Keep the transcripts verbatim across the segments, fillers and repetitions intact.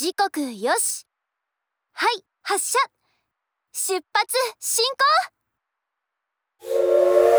時刻よし。はい、発車。出発進行。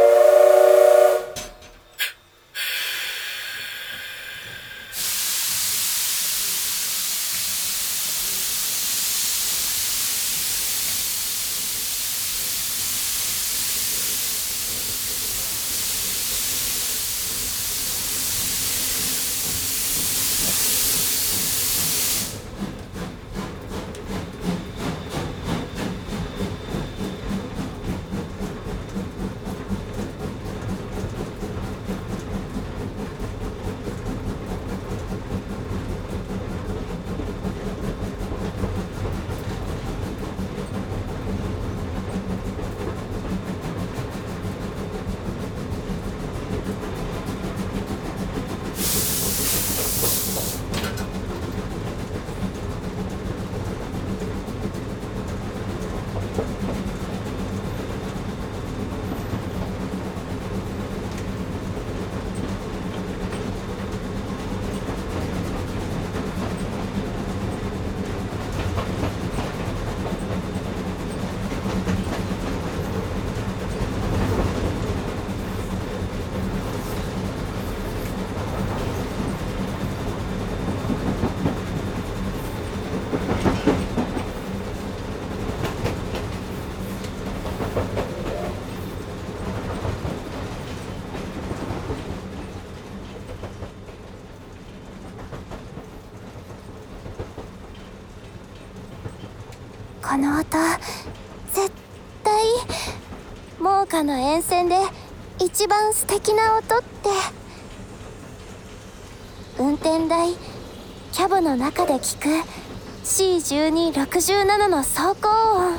この音、絶対モーカの沿線で一番素敵な音って。運転台キャブの中で聞く シーじゅうにろくじゅうなな の走行音。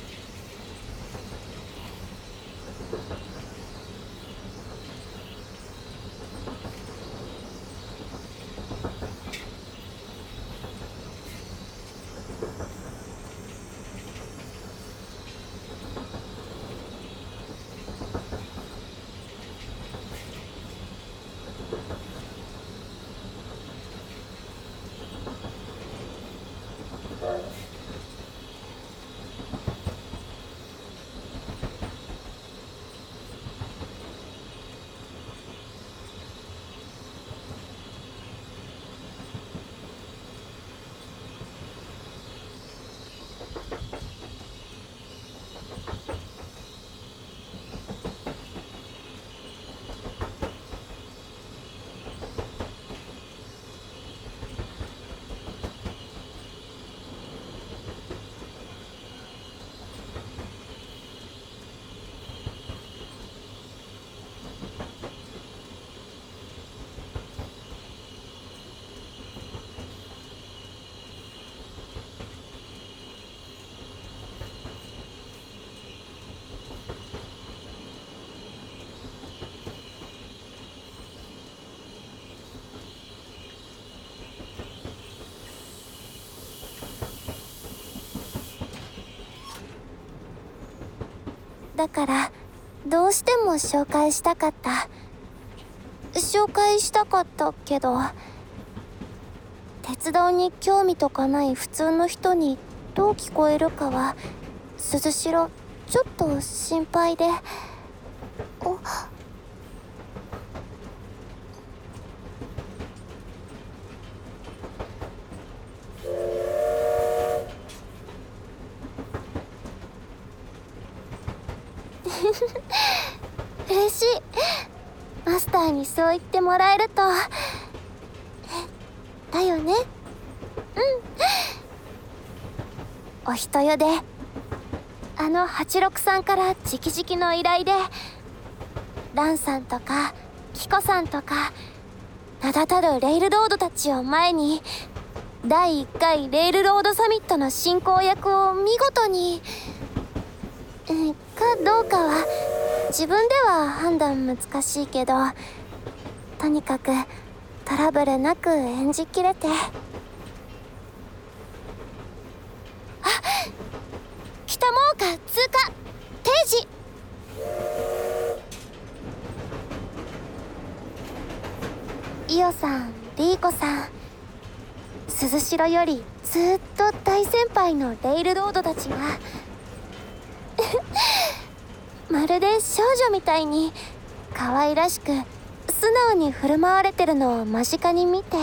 だからどうしても紹介したかった紹介したかったけど、鉄道に興味とかない普通の人にどう聞こえるかは鈴代ちょっと心配で。お嬉しい。マスターにそう言ってもらえると。だよね。うん。お人よであのはちろくさんから直々の依頼で、ランさんとかキコさんとか名だたるレイルロードたちを前に、だいいっかいレイルロードサミットの進行役を見事に、えー、かどうかは自分では判断難しいけど、とにかくトラブルなく演じきれて。あ、北真岡通過定時。伊代さん、リーコさん、鈴鈴代よりずっと大先輩のレイルロードたちがまるで少女みたいに可愛らしく素直に振る舞われてるのを間近に見て、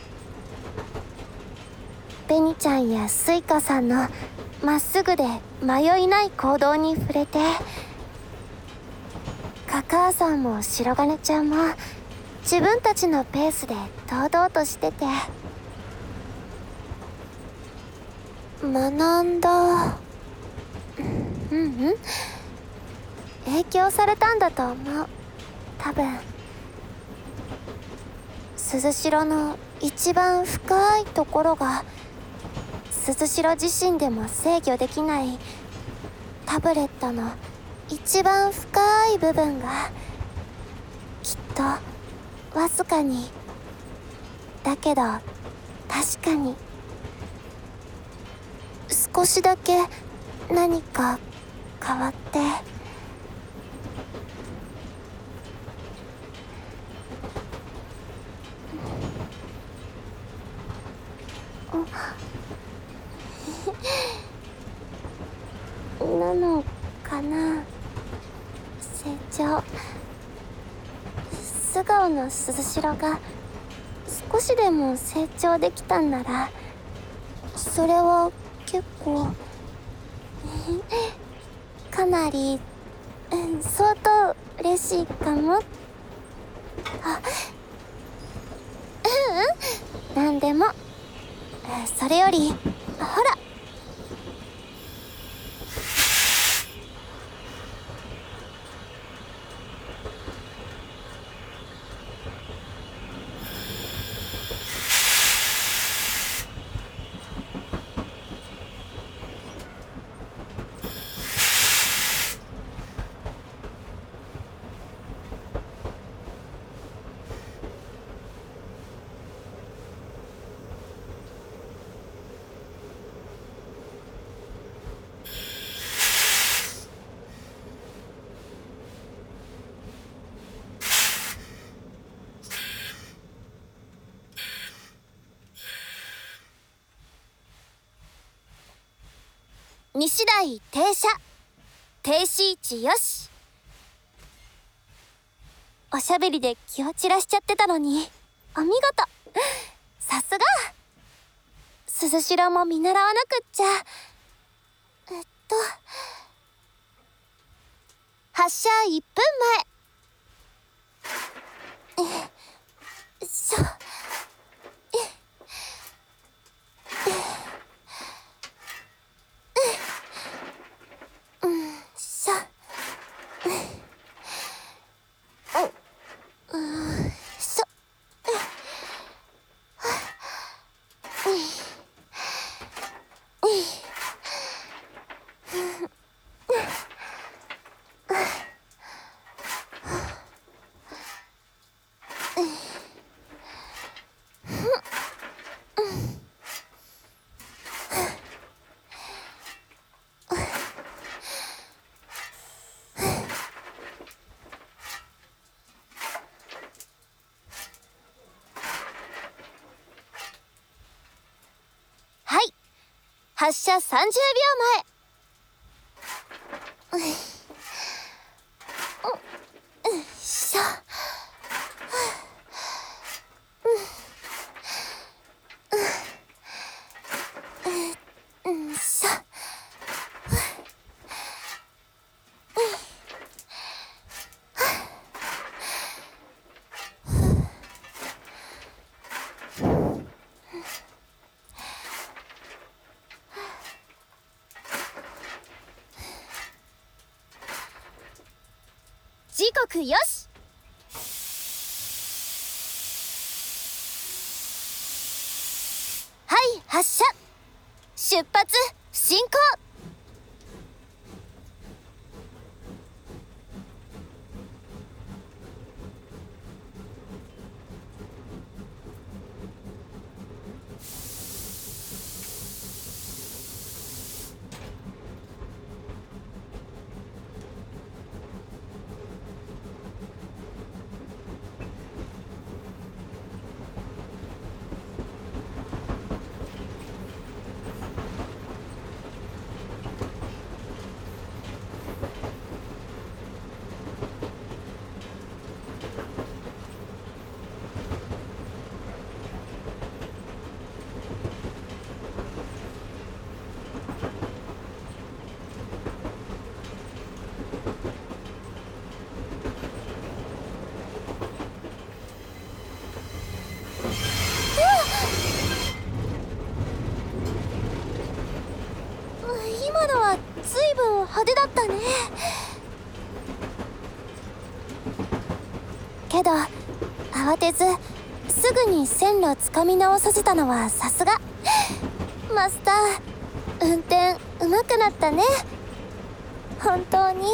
紅ちゃんやスイカさんのまっすぐで迷いない行動に触れて、カカアさんも白金ちゃんも自分たちのペースで堂々としてて、学んだ。うんうん影響されたんだと思う。多分鈴代の一番深いところが、鈴代自身でも制御できないタブレットの一番深い部分が、きっとわずかにだけど確かに少しだけ何か変わって、なのかな。成長、素顔の鈴代が少しでも成長できたんなら、それは結構かなり相当嬉しいかも。あ、ううん、なんでも。それよりほら、西台停車、停止位置よし。おしゃべりで気を散らしちゃってたのにお見事。さすが。鈴代も見習わなくっちゃ。えっと発車いっぷんまえ。えしょ発車さんじゅうびょうまえ。よいしょ。よいしょ。時刻よし。はい発車、出発進行。 ずいぶん派手だったね。けど慌てずすぐに線路つかみ直させたのはさすがマスター。運転うまくなったね。本当に。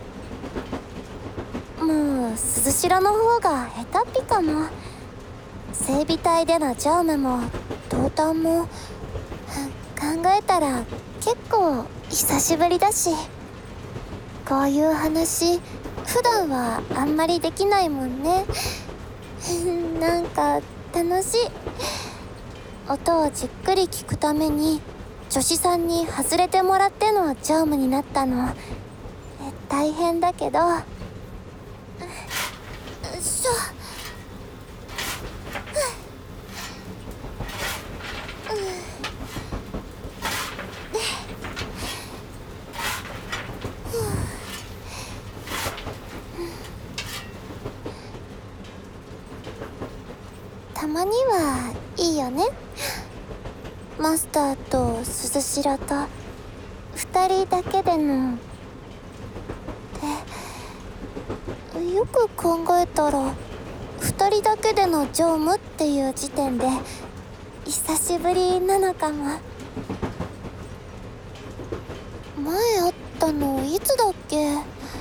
もう鈴代の方が下手っぴかも。整備隊での乗務も同担も考えたら結構久しぶりだし、こういう話普段はあんまりできないもんね。なんか楽しい。音をじっくり聞くために助手さんに外れてもらっての乗務になったの。え大変だけど。よいしょ。たまにはいいよね。マスターと鈴代と二人だけでの。でよく考えたら二人だけでの乗務っていう時点で久しぶりなのかも。前会ったのいつだっけ。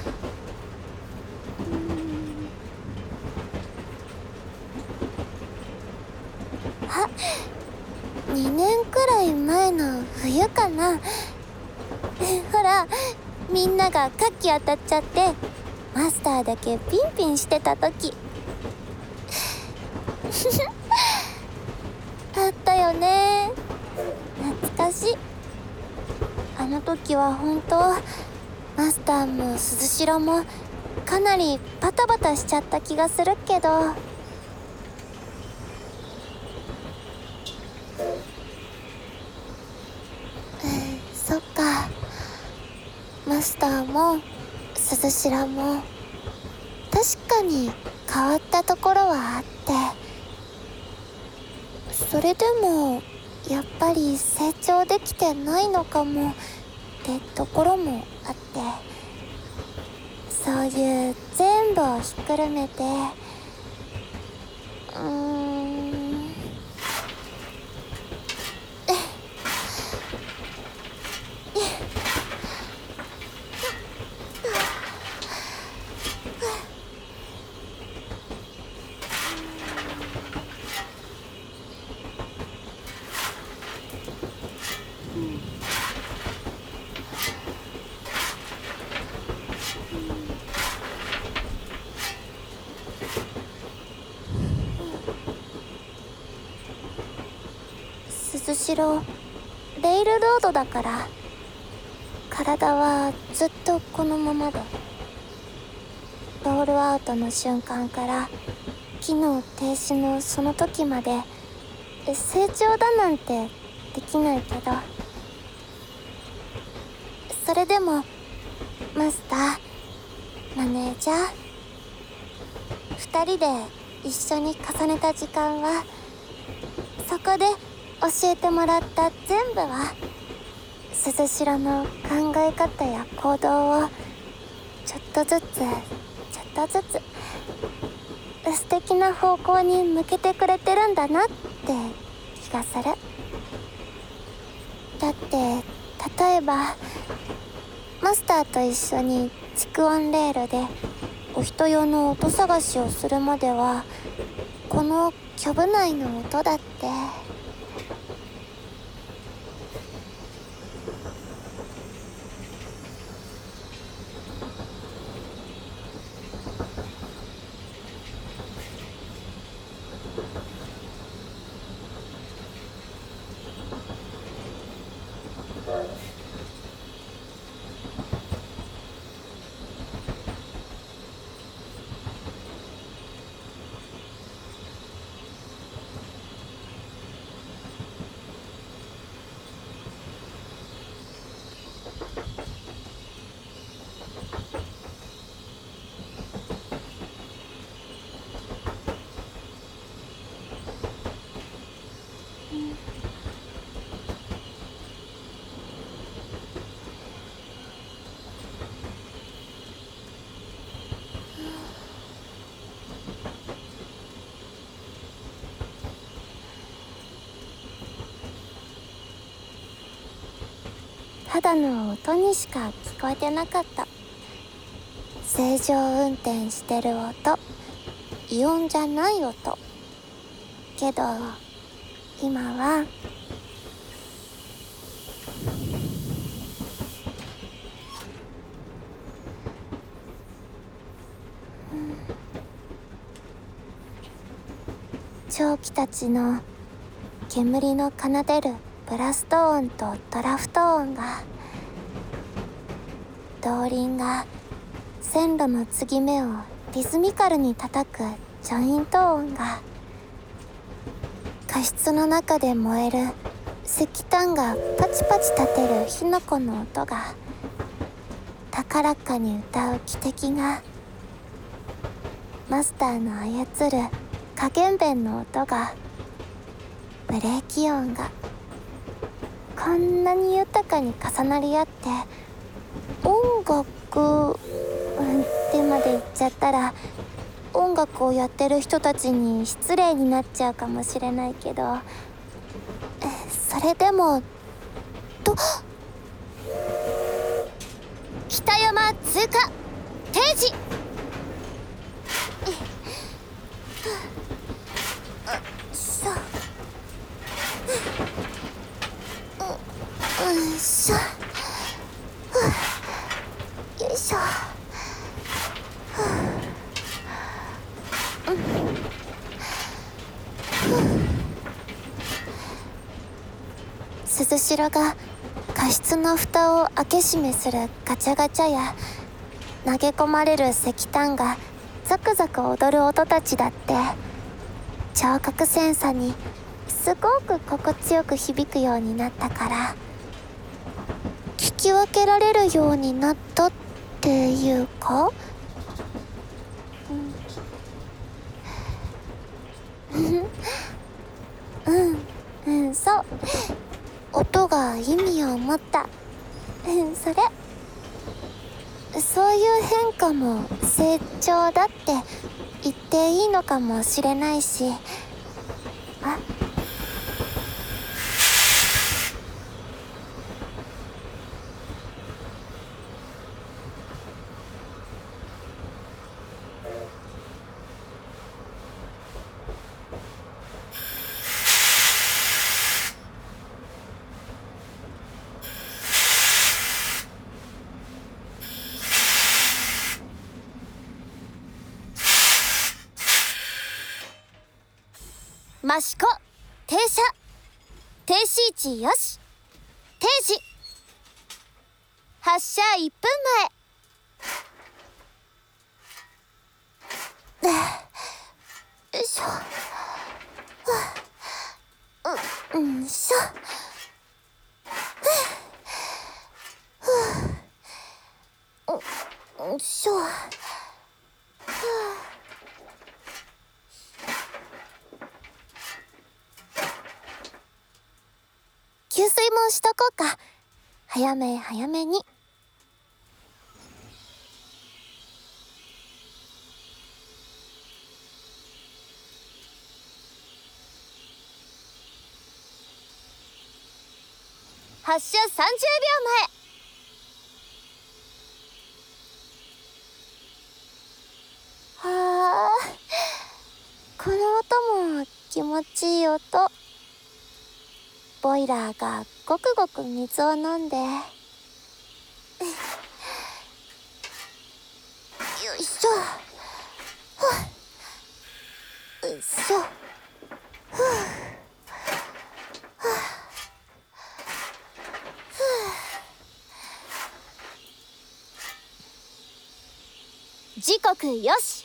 あ、にねんくらい前の冬かな。ほらみんながカキ当たっちゃってマスターだけピンピンしてた時。あったよね。懐かしい。あの時は本当マスターも鈴代もかなりバタバタしちゃった気がするけど。そっか。マスターも鈴代も確かに変わったところはあって、それでもやっぱり成長できてないのかもってところもあって、そういう全部をひっくるめてうーん鈴代レイルロードだから体はずっとこのままで、ロールアウトの瞬間から機能停止のその時まで成長だなんてできないけど、それでもマスターマネージャー二人で一緒に重ねた時間は、そこで教えてもらった全部は鈴代の考え方や行動をちょっとずつちょっとずつ素敵な方向に向けてくれてるんだなって気がする。だって例えばマスターと一緒に蓄音レールでお人用の音探しをするまではこのキョブ内の音だってただの音にしか聞こえてなかった。正常運転してる音、異音じゃない音。けど今は長期たちの煙の奏でるブラスト音とドラフト音が、動輪が線路の継ぎ目をリズミカルに叩くジョイント音が、過室の中で燃える石炭がパチパチ立てる火の粉の音が、高らかに歌う汽笛が、マスターの操る加減弁の音が、ブレーキ音が、こんなに豊かに重なり合って、音楽ってまで言っちゃったら音楽をやってる人たちに失礼になっちゃうかもしれないけど、それでもと北山通過定時。しょううしょよいしょ。鈴代が過失の蓋を開け閉めするガチャガチャや、投げ込まれる石炭がザクザク踊る音たちだって、聴覚センサにすごく心地よく響くようになったから、聞き分けられるようになったっていうか、うん、うん、そう。音が意味を持った。うん、それ。そういう変化も成長だって言っていいのかもしれないし。あ、益子停車。停止位置よし。定時。発車いっぷんまえ。よいしょ。う、うんしょ。う、うんしょ。給水もしとこうか。早め早めに。発車さんじゅうびょうまえ。はあ、この音も気持ちいい音。ボイラーがごくごく水を飲んで、よいしょ。よいしょ。時刻よし。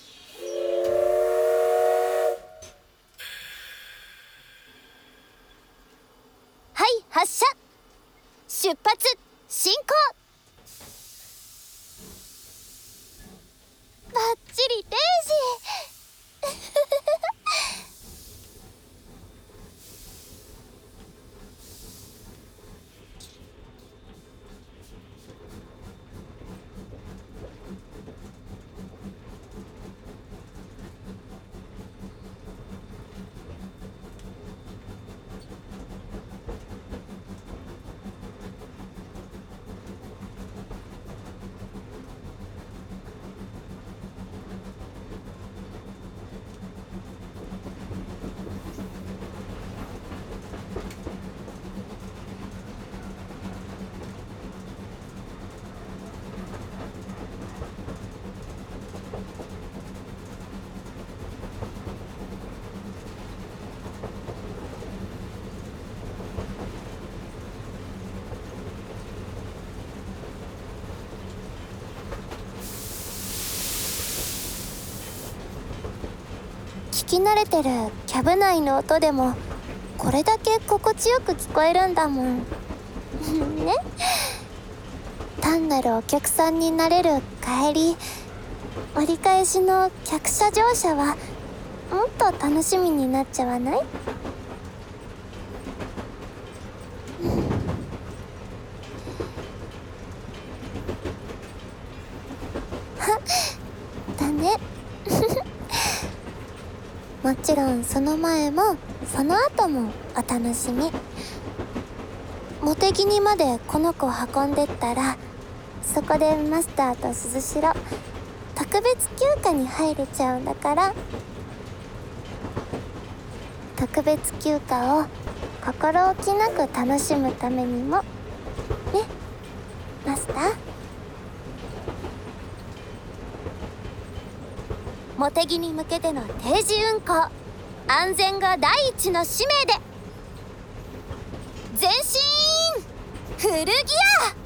はい、発車。出発進行。バッチリ定時。 聞き慣れてるキャブ内の音でもこれだけ心地よく聞こえるんだもんね。単なるお客さんになれる帰り、折り返しの客車乗車はもっと楽しみになっちゃわない？だね。もちろんその前もその後もお楽しみ。茂木までこの子を運んでったら、そこでマスターと鈴代特別休暇に入れちゃうんだから。特別休暇を心置きなく楽しむためにもね、マスター。茂木に向けての定時運行、安全が第一の使命で前進フルギア。